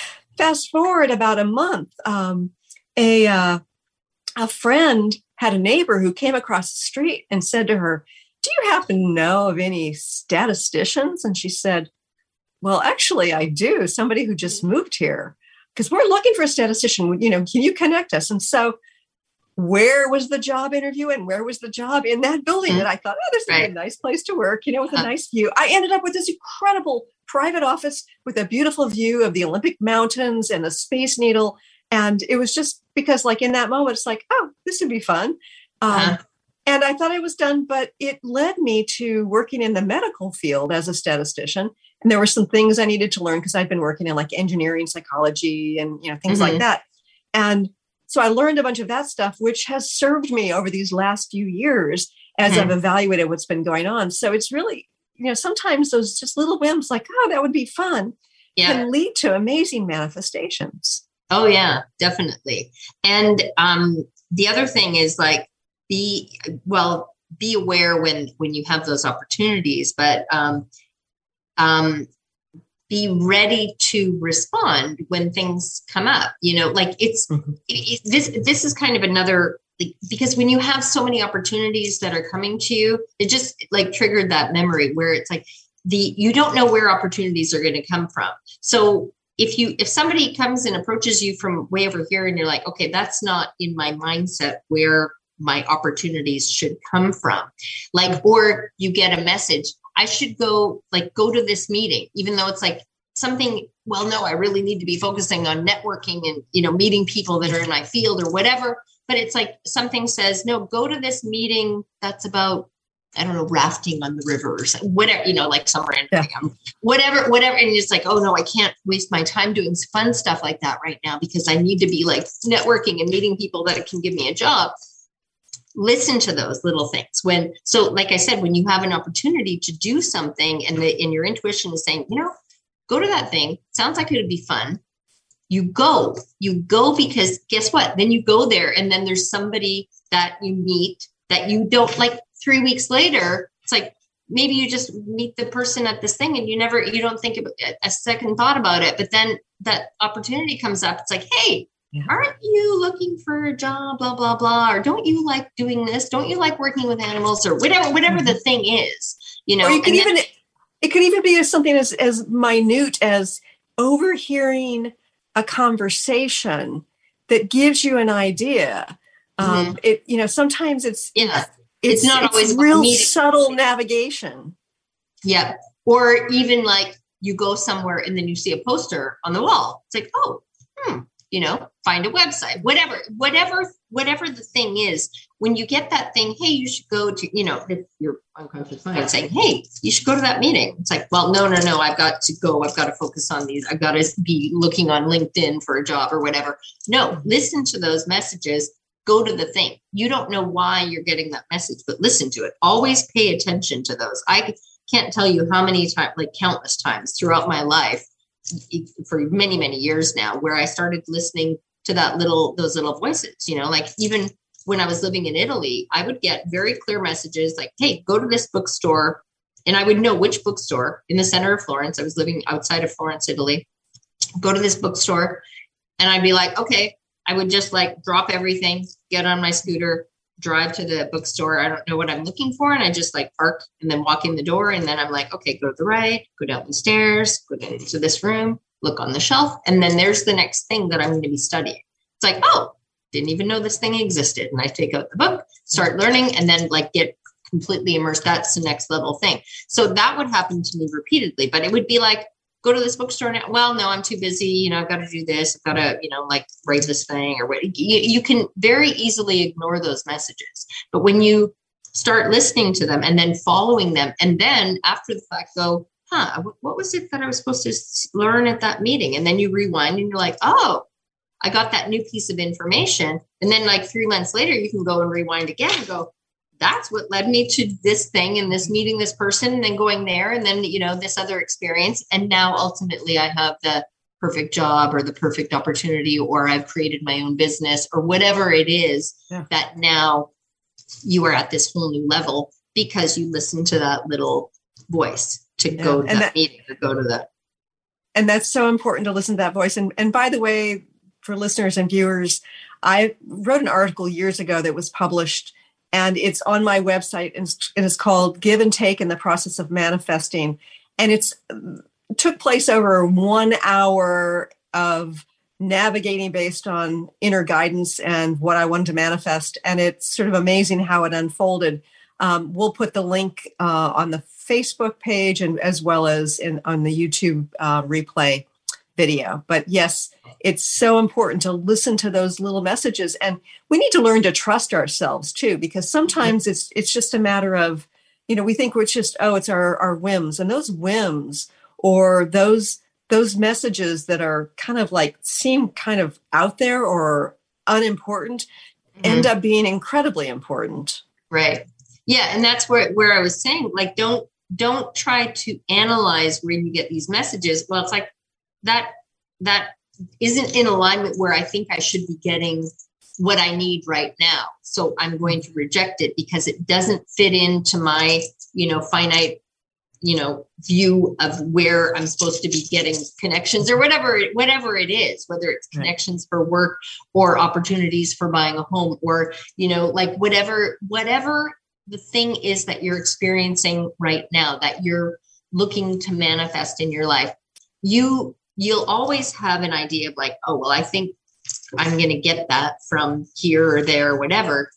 fast forward about a month, um, a uh, a friend had a neighbor who came across the street and said to her, do you happen to know of any statisticians? And she said, well, actually, I do. Somebody who just moved here, because we're looking for a statistician. You know, can you connect us? And so where was the job interview and where was the job? In that building. Mm-hmm. And I thought, oh, this is right. a nice place to work, you know, with a nice view. I ended up with this incredible private office with a beautiful view of the Olympic Mountains and the Space Needle. And it was just because, like, in that moment, it's like, oh, this would be fun. Um, uh-huh. And I thought I was done, but it led me to working in the medical field as a statistician. And there were some things I needed to learn because I'd been working in like engineering, psychology, and, you know, things mm-hmm. like that. And so I learned a bunch of that stuff, which has served me over these last few years as mm-hmm. I've evaluated what's been going on. So it's really, you know, sometimes those just little whims like, oh, that would be fun, yeah. can lead to amazing manifestations. Oh, yeah, definitely. And um, the other thing is like, be, well, be aware when, when you have those opportunities, but um, um, be ready to respond when things come up, you know, like it's, mm-hmm. it, it, this, this is kind of another, like, because when you have so many opportunities that are coming to you, it just like triggered that memory where it's like the, you don't know where opportunities are going to come from. So if you, if somebody comes and approaches you from way over here and you're like, okay, that's not in my mindset where my opportunities should come from, like, or you get a message, I should go, like, go to this meeting, even though it's like something, well, no, I really need to be focusing on networking and, you know, meeting people that are in my field or whatever. But it's like something says, no, go to this meeting that's about, I don't know, rafting on the river or something, whatever, you know, like somewhere in yeah. whatever, whatever. And it's like, oh no, I can't waste my time doing fun stuff like that right now because I need to be like networking and meeting people that can give me a job. Listen to those little things when, so like I said, when you have an opportunity to do something and the, and your intuition is saying, you know, go to that thing. Sounds like it would be fun. You go, you go because guess what? Then you go there and then there's somebody that you meet that you don't like three weeks later. It's like, maybe you just meet the person at this thing and you never, you don't think about a second thought about it. But then that opportunity comes up. It's like, hey, yeah. aren't you looking for a job, blah, blah, blah, or don't you like doing this? Don't you like working with animals or whatever, whatever mm-hmm. the thing is, you know? Or you can and even, then, it could even be something as, as minute as overhearing a conversation that gives you an idea. Um, mm-hmm. It, you know, sometimes it's, yeah, it's, it's not it's always real subtle navigation. Yeah. Or even like you go somewhere and then you see a poster on the wall. It's like, oh, hmm. you know, find a website, whatever, whatever, whatever the thing is, when you get that thing, hey, you should go to, you know, if your unconscious mind saying, hey, you should go to that meeting. It's like, well, no, no, no, I've got to go. I've got to focus on these. I've got to be looking on LinkedIn for a job or whatever. No, listen to those messages, go to the thing. You don't know why you're getting that message, but listen to it. Always pay attention to those. I can't tell you how many times, like countless times throughout my life, for many, many years now, where I started listening to that little, those little voices, you know, like even when I was living in Italy, I would get very clear messages like, hey, go to this bookstore. And I would know which bookstore in the center of Florence. I was living outside of Florence, Italy. Go to this bookstore. And I'd be like, okay, I would just like drop everything, get on my scooter, drive to the bookstore. I don't know what I'm looking for. And I just like park and then walk in the door. And then I'm like, okay, go to the right, go down the stairs, go down to this room, look on the shelf. And then there's the next thing that I'm going to be studying. It's like, oh, didn't even know this thing existed. And I take out the book, start learning, and then like get completely immersed. That's the next level thing. So that would happen to me repeatedly, but it would be like, go to this bookstore now. Well, no, I'm too busy. You know, I've got to do this. I've got to, you know, like write this thing or what. You, you can very easily ignore those messages. But when you start listening to them and then following them, and then after the fact go, huh, what was it that I was supposed to learn at that meeting? And then you rewind and you're like, oh, I got that new piece of information. And then like three months later, you can go and rewind again and go, that's what led me to this thing and this meeting this person and then going there and then, you know, this other experience. And now ultimately I have the perfect job or the perfect opportunity, or I've created my own business or whatever it is yeah. that now you are at this whole new level because you listen to that little voice to yeah. go to that, that meeting, to go to that. And that's so important to listen to that voice. And, and by the way, for listeners and viewers, I wrote an article years ago that was published, and it's on my website, and it's called Give and Take in the Process of Manifesting. And it's it took place over one hour of navigating based on inner guidance and what I wanted to manifest. And it's sort of amazing how it unfolded. Um, we'll put the link uh, on the Facebook page and as well as in, on the YouTube uh, replay video. But yes, it's so important to listen to those little messages, and we need to learn to trust ourselves too, because sometimes it's it's just a matter of, you know, we think we're just, oh, it's our, our whims, and those whims or those those messages that are kind of like seem kind of out there or unimportant mm-hmm. end up being incredibly important. Right. Yeah. And that's where, where I was saying, like, don't don't try to analyze where you get these messages. Well, it's like, that that isn't in alignment where I think I should be getting what I need right now. So I'm going to reject it because it doesn't fit into my, you know, finite, you know, view of where I'm supposed to be getting connections or whatever, whatever it is, whether it's connections for work or opportunities for buying a home or, you know, like whatever, whatever the thing is that you're experiencing right now, that you're looking to manifest in your life. You You'll always have an idea of like, oh, well, I think I'm going to get that from here or there or whatever.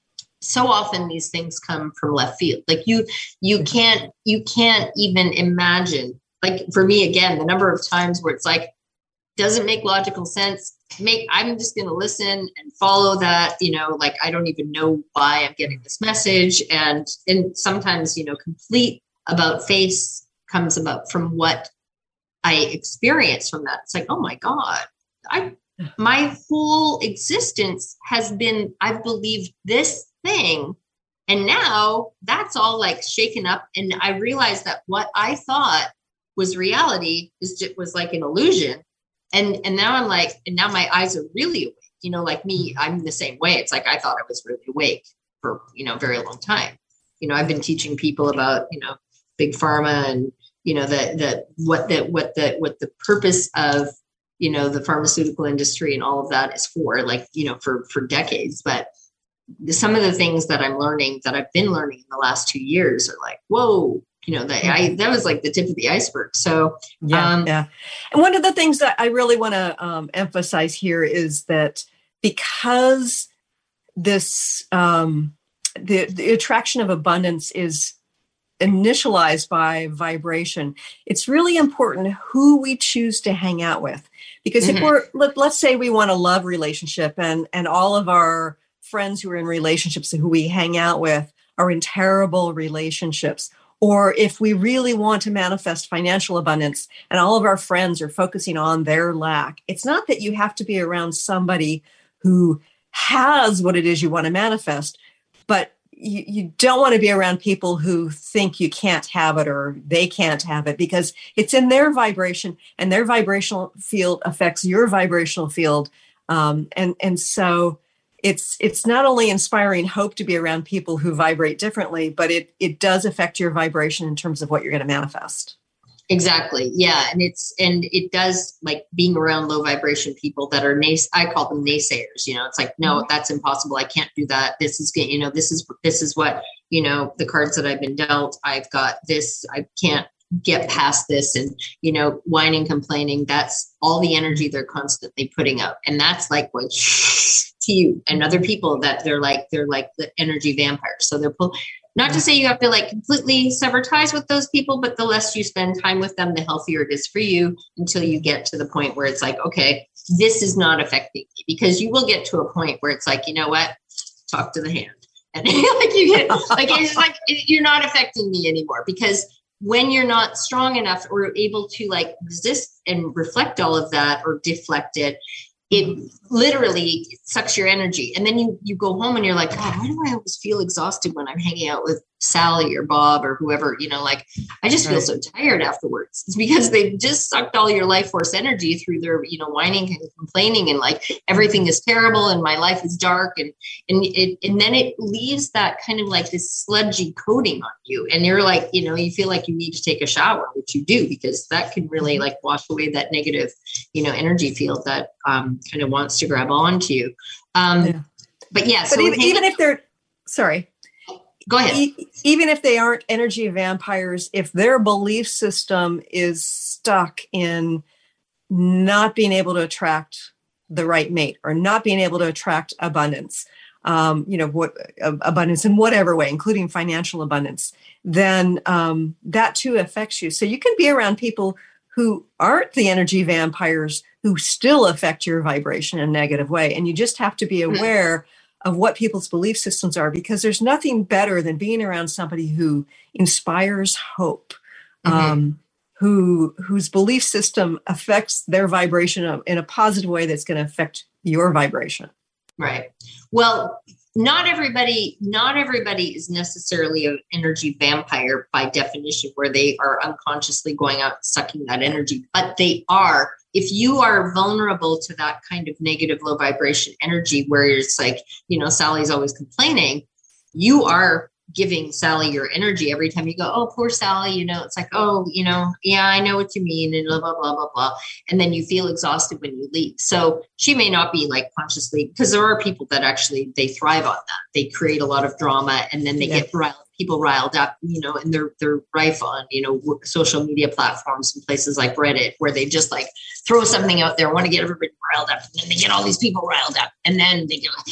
So often these things come from left field. Like you, you can't, you can't even imagine, like for me, again, the number of times where it's like, doesn't make logical sense. Make, I'm just going to listen and follow that, you know, like, I don't even know why I'm getting this message. And, and sometimes, you know, complete about face comes about from what I experienced from that. It's like, oh my God, I, my whole existence has been, I've believed this thing. And now that's all like shaken up. And I realized that what I thought was reality is just was like an illusion. And, and now I'm like, and now my eyes are really awake, you know, like me, I'm the same way. It's like, I thought I was really awake for, you know, a very long time. You know, I've been teaching people about, you know, big pharma and, you know, the, the, what the, what the, what the purpose of, you know, the pharmaceutical industry and all of that is for, like, you know, for, for decades. But some of the things that I'm learning that I've been learning in the last two years are like, whoa, you know, that I, that was like the tip of the iceberg. So, yeah, um, yeah. And one of the things that I really want to um, emphasize here is that because this, um, the, the attraction of abundance is initialized by vibration, it's really important who we choose to hang out with. Because mm-hmm. if we're, let, let's say we want a love relationship and, and all of our friends who are in relationships who we hang out with are in terrible relationships. Or if we really want to manifest financial abundance and all of our friends are focusing on their lack, it's not that you have to be around somebody who has what it is you want to manifest, but you, you don't want to be around people who think you can't have it or they can't have it, because it's in their vibration and their vibrational field affects your vibrational field. Um, and, and so it's it's not only inspiring hope to be around people who vibrate differently, but it it does affect your vibration in terms of what you're going to manifest. Exactly. Yeah. And it's, and it does, like, being around low vibration people that are nays, I call them naysayers, you know, it's like, no, that's impossible. I can't do that. This is, you know, this is, this is what, you know, the cards that I've been dealt, I've got this, I can't get past this, and, you know, whining, complaining, that's all the energy they're constantly putting out. And that's like what to you and other people that they're like, they're like the energy vampires. So they're pull, not to say you have to like completely sever ties with those people, but the less you spend time with them, the healthier it is for you, until you get to the point where it's like, okay, this is not affecting me. Because you will get to a point where it's like, you know what, talk to the hand. And like you get, like, it's like, you're not affecting me anymore. Because when you're not strong enough or able to like resist and reflect all of that or deflect it, it literally sucks your energy. And then you, you go home and you're like, God, why do I always feel exhausted when I'm hanging out with Sally or Bob or whoever, you know, like, I just feel right. so tired afterwards. It's because they've just sucked all your life force energy through their, you know, whining and complaining and like, everything is terrible and my life is dark. And, and it, and then it leaves that kind of like this sludgy coating on you. And you're like, you know, you feel like you need to take a shower, which you do, because that can really like wash away that negative, you know, energy field that um, kind of wants to grab onto you. Um, yeah. But yeah, but so even, even if they're, sorry. Go ahead. E- even if they aren't energy vampires, if their belief system is stuck in not being able to attract the right mate or not being able to attract abundance, um, you know, what uh, abundance in whatever way, including financial abundance, then um, that too affects you. So you can be around people who aren't the energy vampires who still affect your vibration in a negative way. And you just have to be aware mm-hmm. of what people's belief systems are, because there's nothing better than being around somebody who inspires hope, mm-hmm. um, who whose belief system affects their vibration in a positive way that's going to affect your vibration. Right. Well, not everybody, not everybody is necessarily an energy vampire by definition, where they are unconsciously going out and sucking that energy, but they are. If you are vulnerable to that kind of negative, low vibration energy, where it's like, you know, Sally's always complaining, you are giving Sally your energy every time you go, oh, poor Sally, you know, it's like, oh, you know, yeah, I know what you mean, and blah, blah, blah, blah, blah. And then you feel exhausted when you leave. So she may not be like consciously, because there are people that actually, they thrive on that. They create a lot of drama, and then they yeah. get riled, people riled up, you know, and they're, they're rife on, you know, social media platforms and places like Reddit, where they just like throw something out there, want to get everybody riled up, and then they get all these people riled up, and then they go,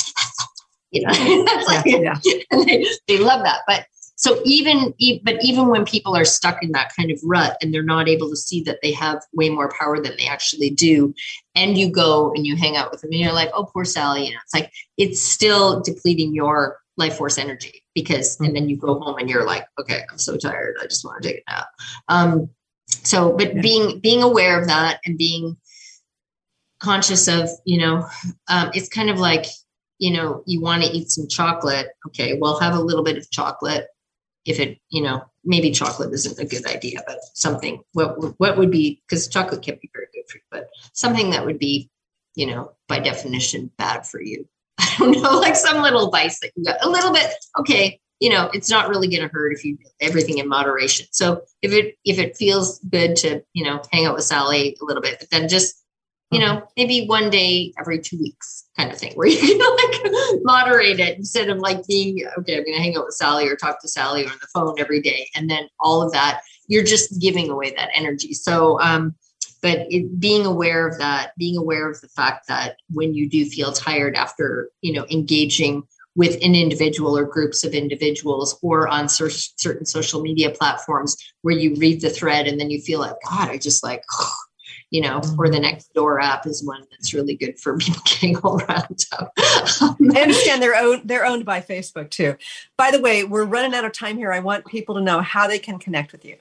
you know, that's like, yeah, yeah. And they, they love that. But so even, but even when people are stuck in that kind of rut and they're not able to see that they have way more power than they actually do, and you go and you hang out with them and you're like, oh, poor Sally, you know, it's like, it's still depleting your life force energy, because, mm-hmm. and then you go home and you're like, okay, I'm so tired, I just want to take a nap. Um, so, but yeah. being, being aware of that and being conscious of, you know, um, it's kind of like, you know, you want to eat some chocolate. Okay, well, have a little bit of chocolate. If it, you know, maybe chocolate isn't a good idea, but something, what, what would be, because chocolate can be very good for you, but something that would be, you know, by definition, bad for you. I don't know, like some little vice that you got a little bit. Okay, you know, it's not really going to hurt if you do everything in moderation. So if it, if it feels good to, you know, hang out with Sally a little bit, but then just, you know, maybe one day every two weeks kind of thing, where you can like moderate it instead of like being, okay, I'm going to hang out with Sally or talk to Sally on the phone every day. And then all of that, you're just giving away that energy. So, um, but it, being aware of that, being aware of the fact that when you do feel tired after, you know, engaging with an individual or groups of individuals, or on cer- certain social media platforms where you read the thread and then you feel like, God, I just like, you know, or the Nextdoor app is one that's really good for people getting all riled up. I understand they're owned, they're owned by Facebook too. By the way, we're running out of time here. I want people to know how they can connect with you.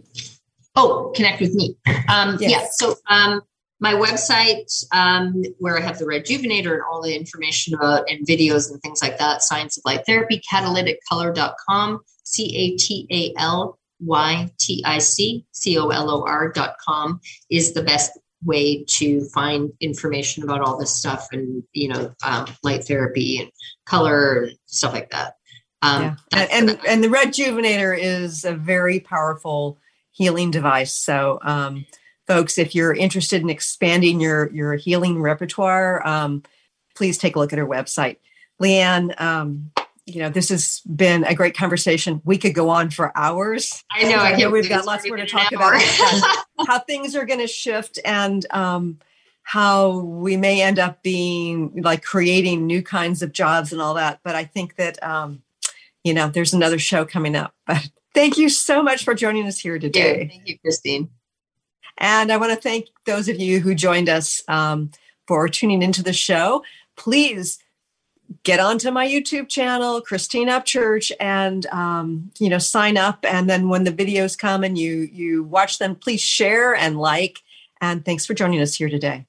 Oh, connect with me. Um, yes. Yeah. So um, my website, um, where I have the Rejuvenator and all the information about and videos and things like that, Science of Light Therapy, catalytic color dot com, C A T A L Y T I C C O L O R dot com is the best way to find information about all this stuff and, you know, um, light therapy and color and stuff like that. Um, yeah. and, and, and the Rejuvenator is a very powerful healing device. So, um, folks, if you're interested in expanding your, your healing repertoire, um, please take a look at her website. Leanne, um, you know, this has been a great conversation. We could go on for hours. I know. I know we've got lots more to talk about. How things are going to shift and um, how we may end up being like creating new kinds of jobs and all that. But I think that, um, you know, there's another show coming up. But thank you so much for joining us here today. Yeah, thank you, Christine. And I want to thank those of you who joined us um, for tuning into the show. Please get onto my YouTube channel, Christine Upchurch, and, um, you know, sign up. And then when the videos come and you, you watch them, please share and like. And thanks for joining us here today.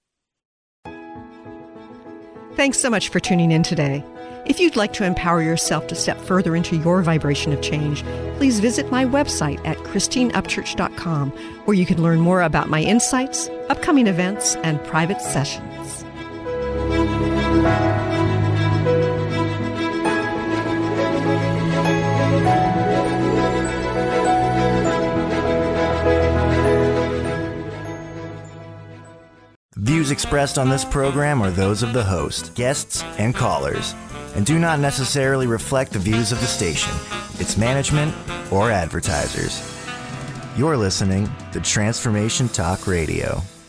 Thanks so much for tuning in today. If you'd like to empower yourself to step further into your vibration of change, please visit my website at christine upchurch dot com, where you can learn more about my insights, upcoming events, and private sessions. Views expressed on this program are those of the host, guests, and callers, and do not necessarily reflect the views of the station, its management, or advertisers. You're listening to Transformation Talk Radio.